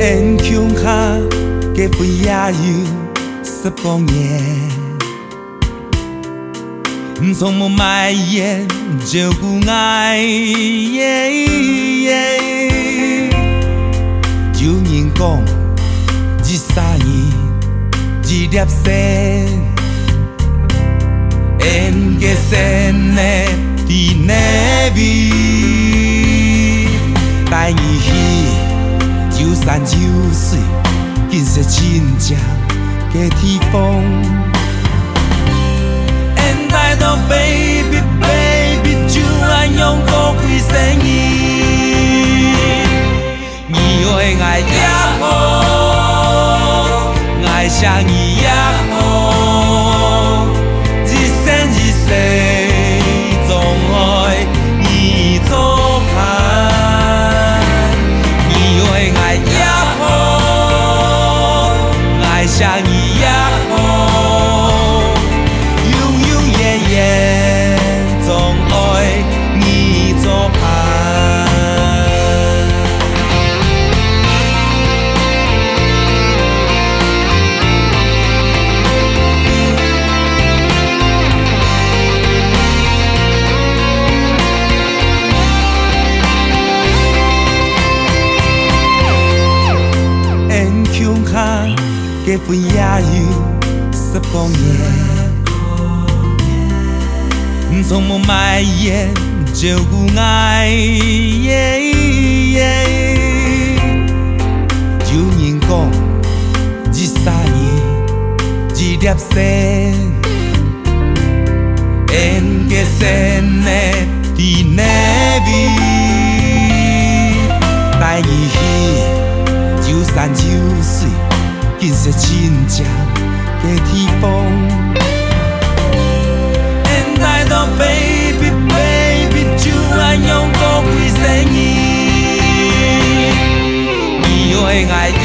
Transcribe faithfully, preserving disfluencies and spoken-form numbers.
Em穷哈给不也有十八年，从没埋怨照顾爱。有人讲二三年二粒线，em que se ne đi ne vi， 带你去游山游水，见识真正的地方。And I know baby baby， 就爱用过几生意，你会爱也好，爱上你也好。谁总爱你做伴，你会爱也好，爱上你也好，永永远远总爱你做伴。结婚也有十八年，从没埋怨照顾爱。有人讲二三年二粒线， em que se ne đi ne vi， 带你去游山游水，见识真正的地方。And I know baby baby， 就爱用过几生意，你会爱。